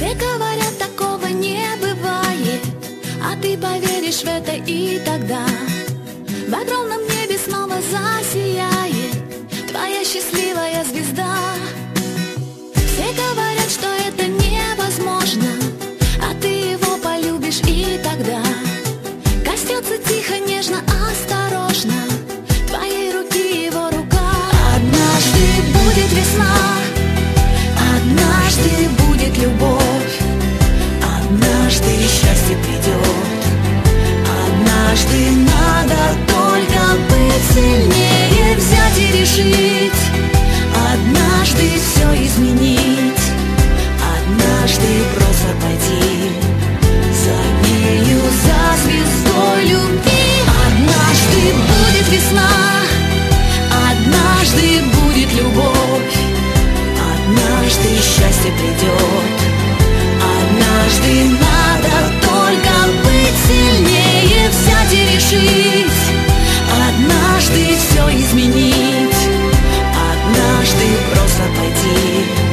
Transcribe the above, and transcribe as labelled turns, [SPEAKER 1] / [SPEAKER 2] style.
[SPEAKER 1] Все говорят, такого не бывает, а ты поверишь в это, и тогда в огромном небе снова засияет твоя счастливая звезда. Все говорят, что это невозможно, а ты его полюбишь, и тогда коснется тихо, нежно, осторожно твоей руки его рука. Однажды будет весна, однажды будет любовь, однажды счастье придет. Однажды надо только быть сильнее, взять и решить. Однажды все изменить, однажды просто пойти за нею, за звездой любви. Однажды будет весна, однажды будет любовь, однажды счастье придет. Однажды надо только быть сильнее, взять и решить. Однажды все изменить, однажды просто пойти